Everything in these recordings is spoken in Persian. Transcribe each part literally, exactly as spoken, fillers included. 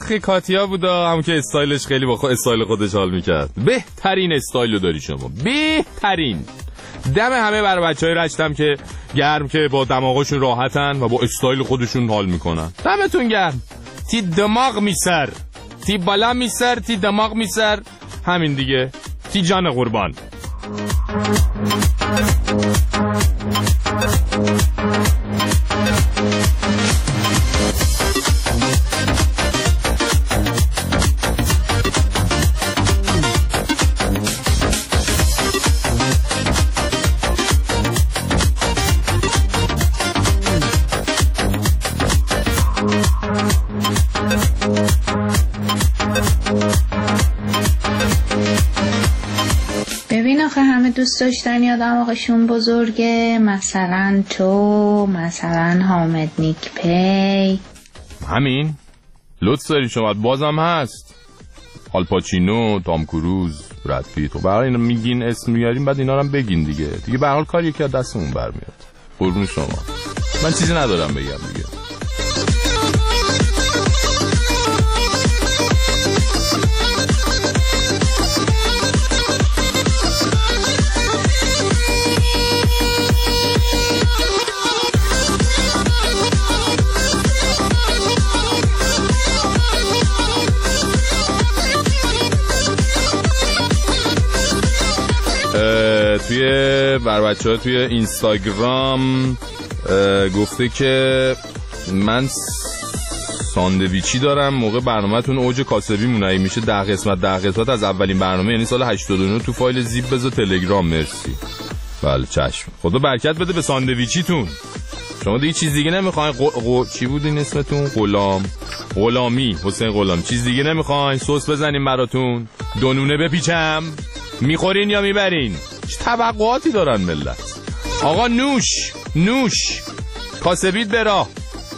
آخه کاتیا بودا، همون که استایلش خیلی با خود استایل خودش حال میکرد. بهترین استایلو داری شما، بهترین. دم همه برای بچهای رشتم که گرم که با دماغشون راحتن و با استایل خودشون حال میکنن. دمتون گرم. تی دماغ میسر، تی بالا میسر، تی دماغ میسر، همین دیگه. تی جان قربان. ببین آخه همه دوست داشتن یا دماغشون بزرگه، مثلا تو، مثلا حامد نیک پی. همین لطف داری شما. بازم هست آل پاچینو، تام کروز، براد پیت. و برای اینا میگین اسم میاریم بعد اینا رو هم بگین دیگه. دیگه به هر حال کار یکی از دستمون برمیاد. قربون شما. من چیزی ندارم بگم دیگه. توی بر بچه ها توی اینستاگرام گفته که من ساندویچی دارم، موقع برنامه‌تون اوج کاسبی مونایی میشه ده قسمت ده قسمت از اولین برنامه، یعنی سال هشتاد و نه تو فایل زیپ بذار تلگرام. مرسی. بله چشم. خدا برکت بده به ساندویچیتون. شما دیگه چیز دیگه نمیخواین؟ قو... قو... چی بود این اسمتون؟ غلام غلامی حسین غلام. چیز دیگه نمیخواین؟ سس بزنیم براتون؟ دونونه بپیچم؟ میخورین یا میبرین؟ چه توقعاتی دارن ملت؟ آقا نوش نوش کاسبید برا.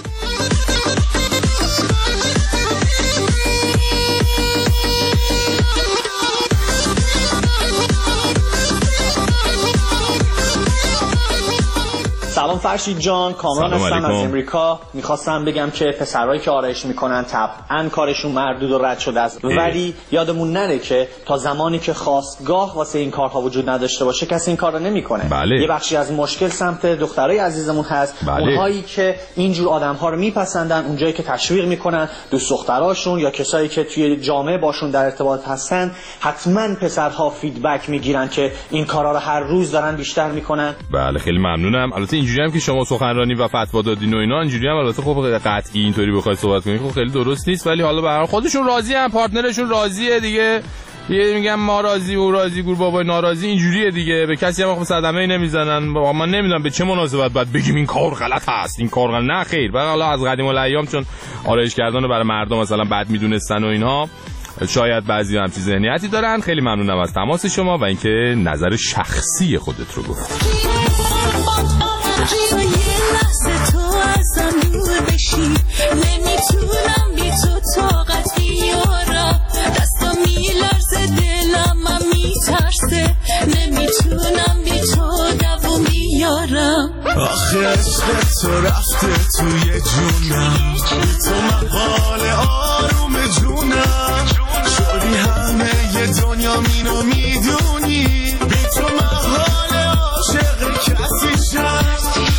سلام فرشید جان، کامران هستم از امریکا. میخواستم بگم که پسرهایی که آرایش میکنن طبعا کارشون مردود و رد شده است، ولی یادمون نره که تا زمانی که خواستگاه واسه این کارها وجود نداشته باشه کسی این کار رو نمیکنه. بله. یه بخشی از مشکل سمت دخترای عزیزمون هست. بله. اونهایی که اینجور آدم‌ها رو میپسندن، اونجایی که تشویق میکنن دوست دختراشون یا کسایی که توی جامعه باشون در ارتباط هستن، حتما پسرها فیدبک میگیرن که این کارا رو هر روز دارن بیشتر میکنن. بله خیلی ممنونم. البته اینجوری هم که شما سخنرانی و فتوا دادین و اینا، اینجوری هم البته خب قطعی اینطوری بخوای صحبت کنین خب خیلی درست نیست، ولی حالا به هر حال خودشون راضی ان، پارتنرشون راضیه دیگه. یه میگم ما راضی و راضی گور بابای ناراضی، اینجوریه دیگه. به کسی هم صدمه نمیزنن. من نمیدونم به چه مناسبت باید بگیم این کار غلط است، این کار غلط. نه خیر. بعد حالا از قدیم الایام چون آرایش کردن برای مردم مثلا بد میدونستن و اینها، شاید بعضی هم چیز ذهنیتی دارن. خیلی ممنونم از تماس شما و اینکه نظر شخصی خودت رو گفتی. تو یه لحظه تو ازم دور بشی، نمیتونم بی تو طاقت بیارم، دستم میلرزه دلم من میترسه، نمیتونم بی تو دووم بیارم. آخه عشق تو رفته توی جونم، تو محال آروم جونم، شدی همه ی دنیا مینو میدونی، بی تو محال عاشق کسی شد.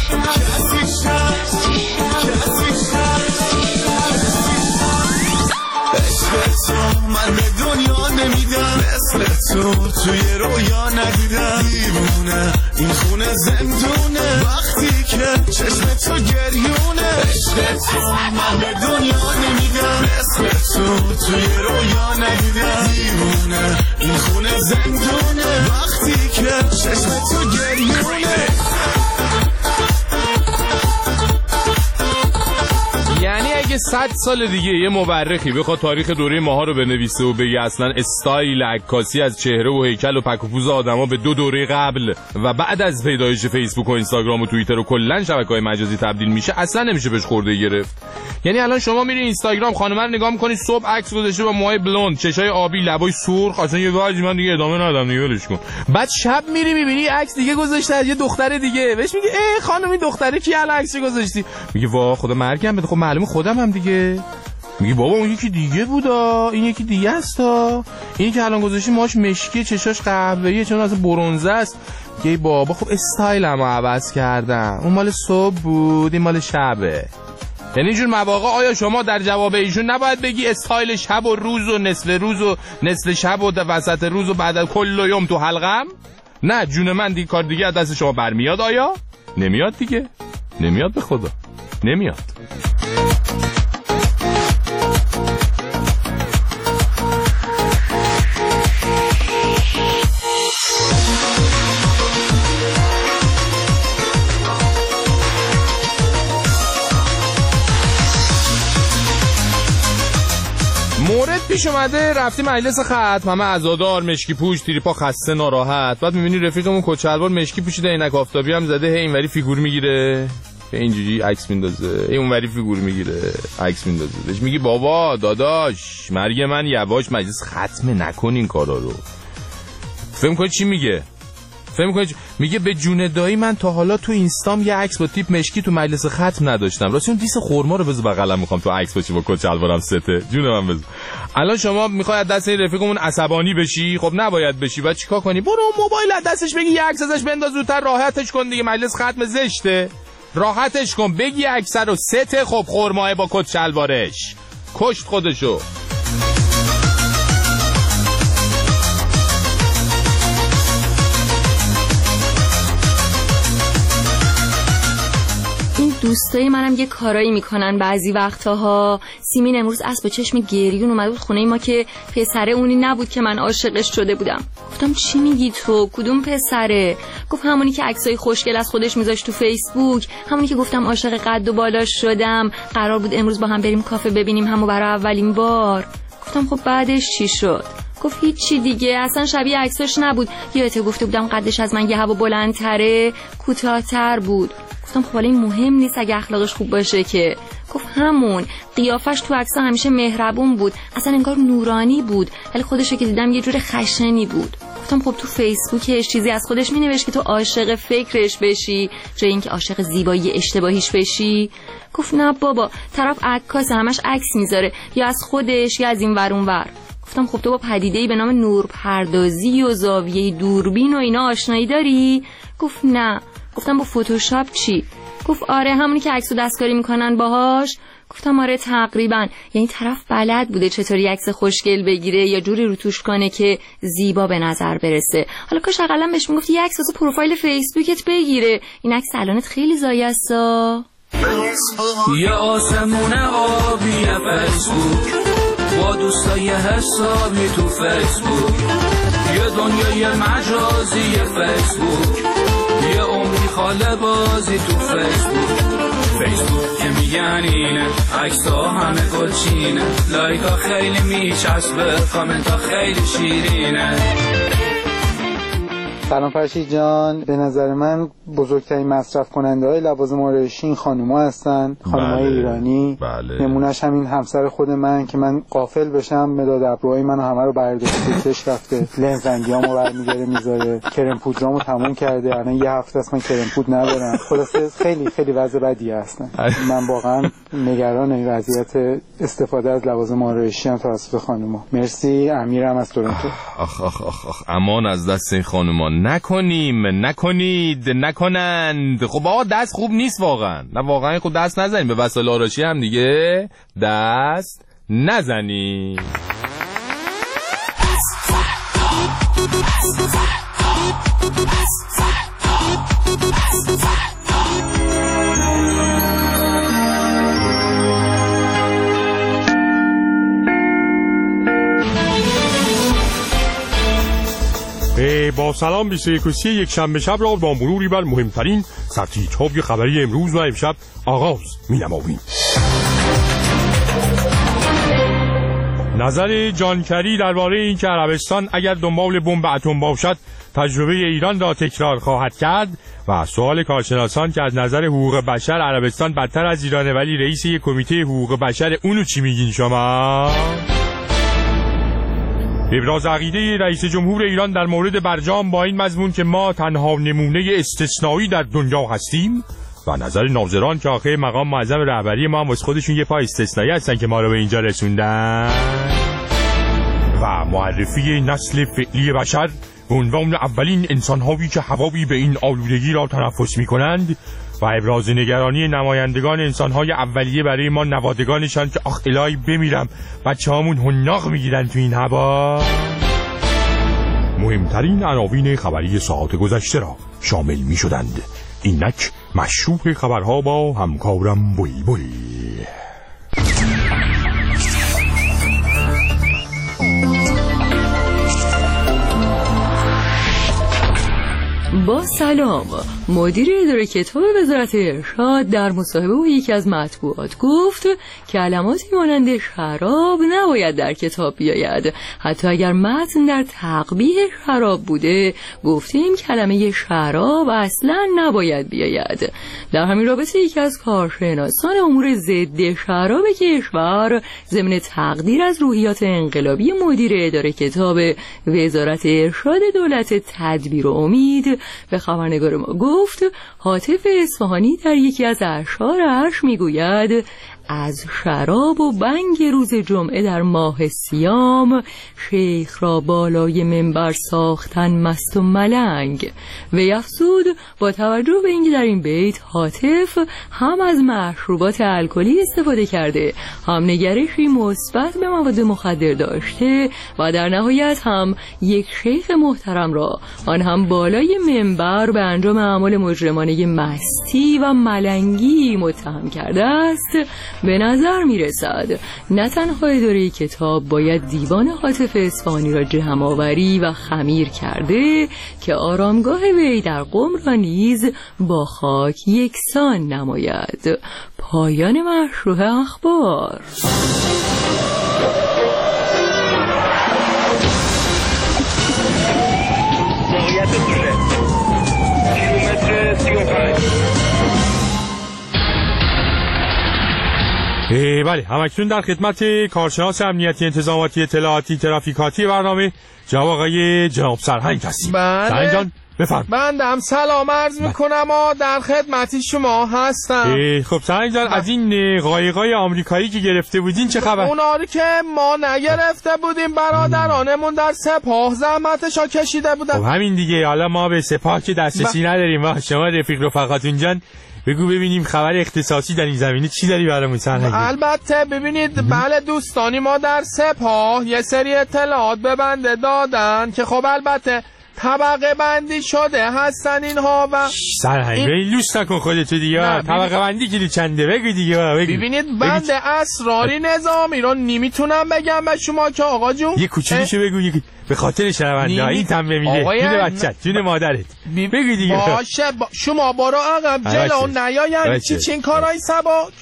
من به دنیا نمیدم مثل تو توی رویا ندیدم، دیوونه این خونه زندونه وقتی که چشم تو گریونه. عشق تو من به دنیا نمیدم مثل تو توی رویا ندیدم، دیوونه این خونه زندونه وقتی که چشم تو گریونه. یعنی اگه صد سال دیگه یه مورخی بخواد تاریخ دوره ماها رو بنویسه و بگه اصلا استایل عکاسی از چهره و هیکل و پک و پوز آدما به دو دوره قبل و بعد از پیدایش فیسبوک و اینستاگرام و توییتر و کلا شبکه‌های مجازی تبدیل میشه، اصلا نمیشه بهش خورده گرفت. یعنی الان شما میری اینستاگرام خانم‌ها رو نگاه می‌کنی، صبح عکس گذاشته با موهای بلوند، چشای آبی، لبای سرخ، اصلا یه واژی من دیگه ادامه ندادم دیگه ولش کن. بعد شب میری میبینی عکس دیگه گذاشته از یه دختر دیگه، بهش میگه ای خانم این دختره کی الان عکس گذاشتی؟ میگه وا خدا مرگم بده، خب معلومه خودم هم دیگه. میگه بابا اون یکی دیگه بودا، این یکی دیگه است ها، این که الان گذاشتی ماش مشکی، چشاش قهوه‌ایه، چون اصلا برنزه است. میگه بابا خب استایلمو عوض کردم، اون مال صبح بود این مال شبه. یعنی اینجور مواقع آیا شما در جواب ایشون نباید بگی استایل شب و روز و نصف روز و نصف شب و وسط روز و بعد کل یوم تو حلقم؟ نه جون من دیگه کار دیگه از دست شما برمیاد. آیا؟ نمیاد دیگه، نمیاد به خدا، نمیاد. مورد پیش اومده رفتی مجلس ختم، همه عزادار، مشکی پوش، تریپا خسته ناراحت. بعد میبینی رفیقمون کچلوار مشکی پوشیده، عینک آفتابی هم زده، هی اینوری فیگور میگیره، اینجوری عکس میندازه، هی اونوری فیگور میگیره عکس میندازه. بهش میگی بابا داداش مرگ من یواش، مجلس ختم نکن این کارا رو. فهم کنی چی میگه؟ فهم کنی چی؟ میگه به جون دایی من تا حالا تو اینستام یه عکس با تیپ مشکی تو مجلس ختم نداشتم. راستی اون دیس خرما رو بذار بغلم، میخوام تو عکس باشی با کچلوارم سته. جون من بذار. الان شما میخوای از دست این رفیقمون عصبانی بشی؟ خب نباید بشی. بعد چیکار کنی؟ برو موبایل از دستش بگی یه عکس ازش بنداز زودتر، راحتش کن دیگه. مجلس ختم زشته، راحتش کن، بگی عکس رو سته. خب خرماه با کچلوارش کشت خودشو. دوستای منم یه کارایی میکنن بعضی وقتاها. سیمین امروز اسب چشم گریون اومد بود خونه ما که پسره اونی نبود که من عاشقش شده بودم. گفتم چی میگی تو؟ کدوم پسره؟ گفت همونی که عکسای خوشگل از خودش میذاشت تو فیسبوک، همونی که گفتم عاشق قد و بالاش شدم، قرار بود امروز با هم بریم کافه ببینیم همو برای اولین بار. گفتم خب بعدش چی شد؟ گفت هیچی دیگه، اصلا شبیه عکسش نبود. یادت گفته بودم قدش از من یه هوا بلندتره، کوتاه‌تر بود. گفتم خب این مهم نیست اگه اخلاقش خوب باشه که. گفت همون قیافش تو عکس‌ها همیشه مهربون بود، اصلا انگار نورانی بود، ولی خودشو که دیدم یه جور خشنی بود. گفتم خب تو فیسبوکش چیزی از خودش مینوشت که تو عاشق فکرش بشی جای اینکه عاشق زیبایی اشتباهیش بشی؟ گفت نه بابا، طرف عکاس، همش عکس میذاره، یا از خودش یا از این ور اون ور. گفتم خب تو با پدیده‌ای به نام نورپردازی و زاویه دوربین و اینا آشنایی داری؟ گفت نه. گفتم با فتوشاپ چی؟ گفت آره همونی که عکسو دستکاری میکنن باهاش. گفتم آره تقریبا. یعنی طرف بلد بوده چطوری عکس خوشگل بگیره یا جوری رو توش کنه که زیبا به نظر برسه. حالا کاش اقلا بهش میگفت یه عکس واسه پروفایل فیسبوکت بگیره، این عکس الانت خیلی زایه است. یه آسمون آبی فیسبوک با دوستای حسابی تو فیسبوک، یه دنیای مجازی فیسبوک، یه عمری خاله بازی تو فیسبوک. فیسبوک که میگن اینه، عکس ها همه گلچینه، لایک ها خیلی میچسبه، کامنت ها خیلی شیرینه. سلام فرشید جان، به نظر من بزرگترین مصرف کننده های لوازم آرایشی این خانوما هستن، خانومای بله. ایرانی. بله. نمونهش همین همسر خود من که من غافل بشم مداد ابروهای منو همه رو برداشته کش رفته، لنز رنگیامو برمی‌داره میذاره، کرم پودرامو تموم کرده، الان یه هفته است من کرم پود ندارم. خلاصه خیلی خیلی وضع بدی هستن. من واقعا نگران این وضعیت استفاده از لوازم آرایشی هم توسط خانوما. مرسی. امیرم از تورنتو. آخ آخ آخ آخ امان از دست این خانوما. نکنیم، نکنید، نکنند. خب آقا دست خوب نیست واقعا. نه واقعا خب دست نزنیم به وسایل آرایشی هم دیگه، دست نزنیم. با سلام بیست و یک و سی یک شنبه شب را با مروری بر مهمترین سرتیترهای خبری امروز و امشب آغاز می نماییم. نظر جان کری درباره اینکه عربستان اگر دنبال بمب اتم باشد تجربه ایران را تکرار خواهد کرد و سوال کارشناسان که از نظر حقوق بشر عربستان بدتر از ایرانه ولی رئیس یک کمیته حقوق بشر، اونو چی میگین شما؟ ابراز عقیده رئیس جمهور ایران در مورد برجام با این مضمون که ما تنها نمونه استثنایی در دنیا هستیم و نظر ناظران که آخه مقام معظم رهبری ما هم از خودشون یه پای استثنایی هستن که ما رو به اینجا رسوندن. و معرفی نسل فعلی بشر به عنوان اولین انسان‌هایی که هوایی به این آلودگی را تنفس می‌کنند و ابراز نگرانی نمایندگان انسان‌های اولیه برای ما نوادگانشان که آخ الهی بمیرم بچه‌هامون حناق می‌گیرن تو این هوا. مهمترین عناوین خبری ساعت گذشته را شامل می‌شدند. اینک مشروع خبرها با همکارم بلبل. با سلام. مدیر اداره کتاب وزارت ارشاد در مصاحبه با یکی از مطبوعات گفت کلماتی مانند شراب نباید در کتاب بیاید. حتی اگر متن در تقبیح شراب بوده گفتیم کلمه شراب اصلا نباید بیاید. در همین رابطه یکی از کارشناسان امور ضد شراب کشور ضمن تقدیر از روحیات انقلابی مدیر اداره کتاب وزارت ارشاد دولت تدبیر و امید به خبرنگار ما گفت هاتف اصفهانی در یکی از اشعارش میگوید از شراب و بنگ روز جمعه در ماه سیام شیخ را بالای منبر ساختن مست و ملنگ. و افزود با توجه به اینکه در این بیت هاتف هم از مشروبات الکلی استفاده کرده هم نگرشی مثبت به مواد مخدر داشته و در نهایت هم یک شیخ محترم را آن هم بالای منبر به انجام اعمال مجرمانه مستی و ملنگی متهم کرده است، به نظر می رسد نه تنها اداره کتاب باید دیوان هاتف اصفهانی را جمع آوری و خمیر کرده که آرامگاه وی در قم را نیز با خاک یکسان نماید. پایان مشروع اخبار. بله، همکنون در خدمت کارشناس امنیتی انتظاماتی اطلاعاتی ترافیکاتی برنامه جناب آقای جناب سرهنگ هستیم. سرهنگ جان بفرم. بندم سلام عرض میکنم و در خدمتی شما هستم. خب سرهنگ جان از این قایقای آمریکایی که گرفته بودین چه خبر؟ اونا رو که ما نگرفته بودیم برادرانمون در سپاه زحمتشا کشیده بودن. خب همین دیگه، حالا ما به سپاه که دسترسی نداریم. ما شما رفیق رفقاتون جان بگو ببینیم خبر اختصاصی در این زمینه چی داری برامون سرهنگ؟ البته ببینید بله دوستانی، ما در سپاه یه سری اطلاعات به بنده دادن که خب البته طبقه بندی شده هستن اینها و سرهنگ این... لوس نکن خودتو دیگه. طبقه بندی کلی چنده بگو دیگه. بگو. ببینید بنده اسراری نظامی رو نمیتونم بگم به شما که آقا جون یه کوچولوشو بگو یه... به خاطر شنونده این تنبه میده جون بچت جون مادرت بی... بگو دیگه. باشه با... شما برو عقب جلو نیاین چی چین کارای سباک.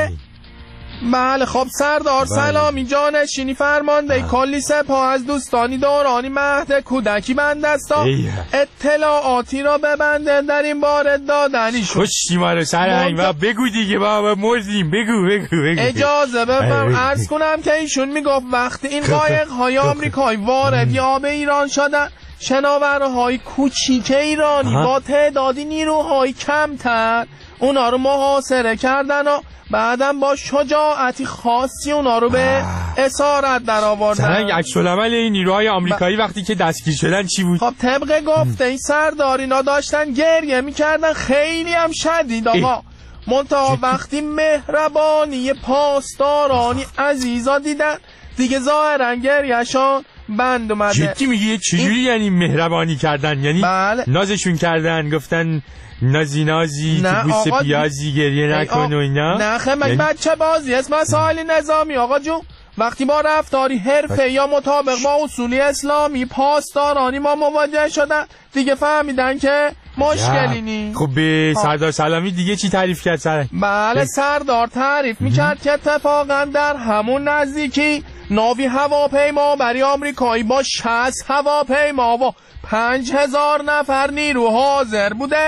بله خب سردار سلامی جانشینی فرمانده کلی سپاه از دوستانی دورانی مهد کودکی بنده است اطلاعاتی را به بنده در این باره دادنی شد. خوشی ما رو سرهنگ و بگو دیگه بابا مردیم. بگو بگو بگو اجازه بفرم عرض کنم که ایشون میگفت وقتی این قایق های آمریکایی وارد یا به ایران شدن شناورهای کوچیک ایرانی با تعدادی نیروهای کمتر اونا رو محاصره کردن و بعدم با شجاعتی خاصی اونا رو به اسارت در آوردن. سرهنگ عکس العمل این نیروهای آمریکایی ب... وقتی که دستگیر شدن چی بود؟ خب طبق گفته این سردار اینا داشتن گریه میکردن خیلی هم شدید آقا. منتها وقتی مهربانی پاسدارانی عزیزا دیدن دیگه ظاهرا گریهشان بند اومده. جدی میگی چجوری این... یعنی مهربانی کردن؟ یعنی بله. نازشون کردن گفتن نازی نازی که بوست پیازی گریه نکن و اینا؟ نه خیلی یعنی... بچه بازی اسم مسائل نظامی آقا جون. وقتی با رفتاری حرفه یا مطابق با اصولی اسلامی پاسدارانی ما مواجه شدن دیگه فهمیدن که مشکلی نی. خب به سردار سلامی دیگه چی تعریف کرد سرهنگ؟ بله سردار تعریف میکرد که اتفاقا در همون نزدیکی ناوی هواپیما برای آمریکایی با شصت هواپیما و پنج هزار نفر نیرو حاضر بوده است.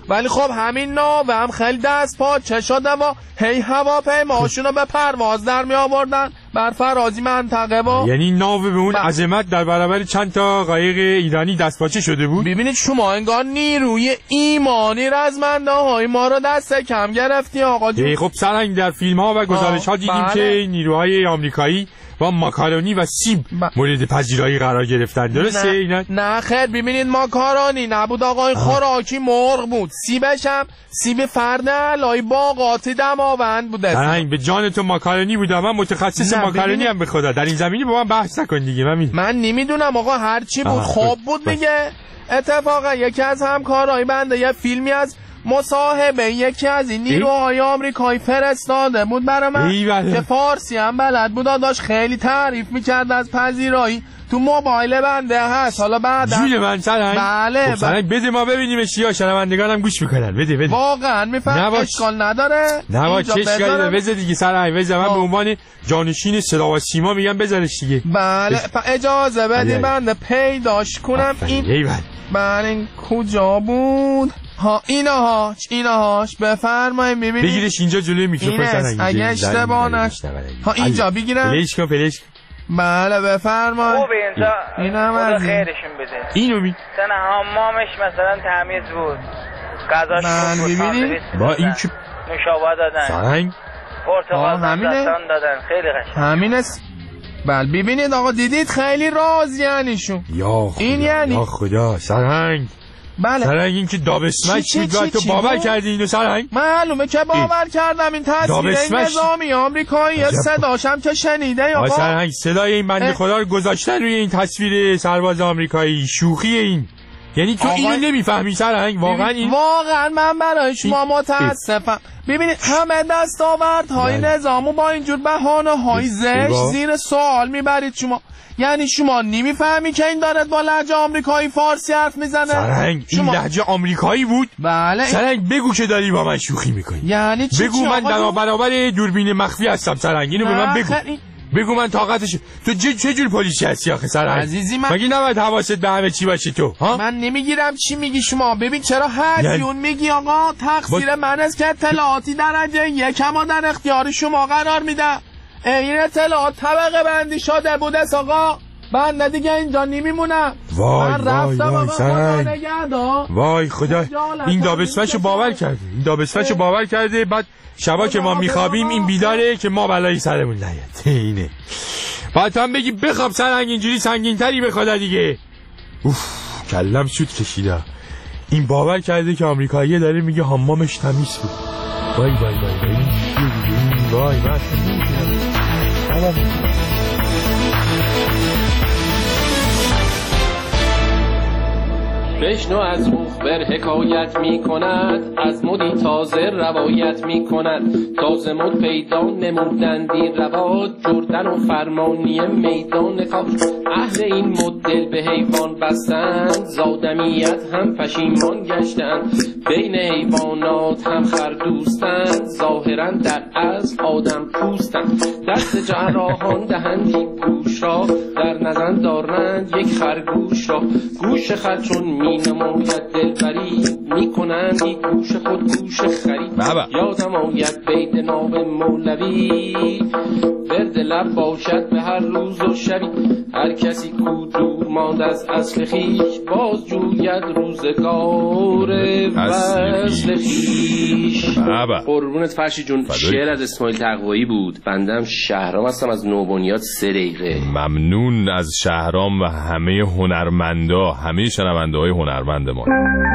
ولی خب همین ناو هم خیلی دست پاچه شده و هی هواپیماشون رو به پرواز در می آوردن بر فرازی منطقه و یعنی ناو به اون عظمت در برابر چند تا قایق ایرانی دست پاچه شده بود. ببینید شما انگار نیروی ایمانی رزمنده های ما رو دست کم گرفتی آقا جون. خب سرنگ در فیلم ها و گزارش ها دیدیم بله. که نیروهای آمریکایی با ماکارونی و سیب ب... مورد پذیرایی قرار گرفتن، درسته نه. اینا؟ نه خیر، ببینید ماکارونی نبود آقای خوراکی مرغ بود، سیبش هم سیب فرد علای باغاتی دماوند بوده. سرنگ به جان تو ماکارونی بودم، من متخصص ماکارونی هم به خدا، در این زمینی با من بحث نکن دیگه. من من نمیدونم آقا، هر چی بود خوب بود دیگه. اتفاقا یکی از همکارای بنده یه فیلمی از مصاحبه یکی از این نیروهای آمریکایی فرستاده بود برای من که فارسی هم بلد بود، داشت خیلی تعریف میکرد از پذیرایی تو موبایل بنده هست. حالا بعد جون من سرنگ بله خب سرنگ بده ما ببینیمش یا شنوندگانم گوش میکنن. بده بده واقعا میفهم اشکال نداره. نه با چه اشکالی بذار دیگه سرنگ، بذار من به عنوان جانشین صدا و سیما میگم بذارش دیگه. بله اجازه بدید بنده پیداش کنم. این بله این کجا بود؟ ها اینهاش اینهاش بفرمایید ببینید. بگیرش اینجا جلوی میکروفون سرنگ اگه اشتباه نشه. ها اینجا بگیرم. پلیش کن پلیش کن. بله بفرمایید. خوبه اینجا. اینم از خیرشون بده. اینو بی سن حمامش مثلا تمیز بود. غذاش خوب بود. ببینید با این که نوشابه دادن. سرنگ پرتقال دستان دادن، خیلی قشنگ. همین است. بله ببینید آقا دیدید خیلی راضی یعنیشون. یا خدا این یعنی یا خدا سرنگ. بله سرنگ این که دابسمش میگه تو باور کردی اینو سرنگ؟ معلومه که باور کردم. این تصویر نظامی آمریکایی صداشم که شنیده یا آقا سرنگ صدای این بنده خدا رو گذاشتن روی این تصویر سرباز آمریکایی. شوخی این یعنی تو اینو نمیفهمی سرنگ؟ واقعا این واقعا من برای شما متاسفم. ببینید همه دستاوردهای نظامو با اینجور بهانه‌های زشت زیر سوال میبرید شما. یعنی شما نمیفهمی که این دارد با لهجه آمریکایی فارسی حرف میزنه؟ سرنگ این لهجه آمریکایی بود؟ بله. سرنگ بگو که داری با من شوخی میکنی. یعنی چی؟ بگو من در برابر دوربین مخفی هستم سرنگ، اینو به من بگو. خیلی. بگو من طاقتش. تو چه جور پلیسی هستی آخه سرنگ؟ عزیزی من مگه نباید حواست به همه چی باشه تو؟ ها؟ من نمیگیرم چی میگی شما. ببین چرا هریون میگی آقا؟ تقصیر با... من است که اطلاعاتی درجه یکم در اختیار شما قرار میدم. این اطلاعات طبقه بندی شده بوده آقا. من دیگه اینجا نمیمونم. وای وای وای سرنگ. وای خدا این دابسمشو باور کرده. این دابسمشو باور کرده. بعد شبا که ما میخوابیم این بیداره که ما بلایی سرمون نیاد. اینه بعد هم بگی بخواب سرنگ اینجوری سنگین تری بخواد دیگه. اوف کلم سود کشیده. این باور کرده که آمریکایی داره میگه حمامش تمیز بود. وای وای وای وای وای وای بشنو از مخبر حکایت می کند، از مدی تازه روایت می کند. تازه مد پیدا نمودندی رواج، جردن و فرمانی میدان کاج. اهل این مدل به حیوان بستند، زادمیت هم پشیمان گشتند. بین حیوانات هم خردوستند، ظاهرا در از آدم پوستند. دست جراحان دهندی گوش را، در نزن دارند یک خرگوش را. گوش خر چون می نماید دلبری، می کنند این گوش خود گوش خرید. یادم آید بید ناب مولوی، ورد لب باشد به هر روز و شبی. هر کسی کو دور ماند از اصل خیش، باز جوید روزگار وصل خیش. قربونت فرشی جون. شعر از اسماعیل تقوایی بود. بندم شهرام هستم از نوبنیاد سه دقیقه. ممنون از شهرام و همه هنرمندا، همه شنونده های هنرمند ما.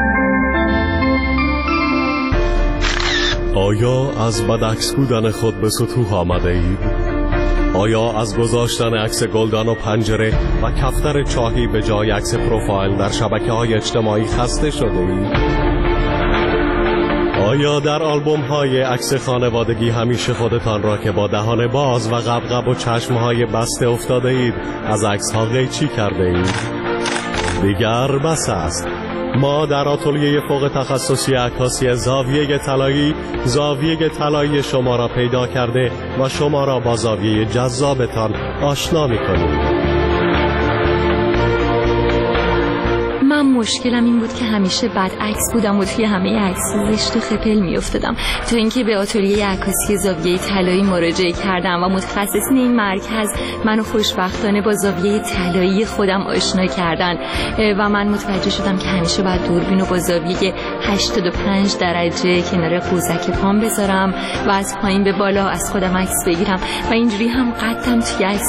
آیا از بدعکس بودن خود به سطوح آمده اید؟ آیا از گذاشتن عکس گلدان و پنجره و کفتر چاهی به جای عکس پروفایل در شبکه‌های اجتماعی خسته شده اید؟ آیا در آلبوم های عکس خانوادگی همیشه خودتان را که با دهان باز و غبغب و چشمهای بسته افتاده اید از عکس ها قیچی کرده اید؟ دیگر بس است. ما در آتلیه فوق تخصصی عکاسی زاویه طلایی زاویه طلایی شما را پیدا کرده و شما را با زاویه جذابتان آشنا می‌کنیم. و مشکلم این بود که همیشه بد عکس بودم و توی همه عکس زشت و خپل میافتادم، تا اینکه به آتلیه عکاسی زاویه طلایی مراجعه کردم و متخصصین این مرکز منو خوشبختانه با زاویه طلایی خودم آشنا کردن و من متوجه شدم که همیشه باید دوربینو با زاویه هشتاد و پنج درجه کنار قوزک پام بذارم و از پایین به بالا از خودم عکس بگیرم و اینجوری هم قدم توی عکس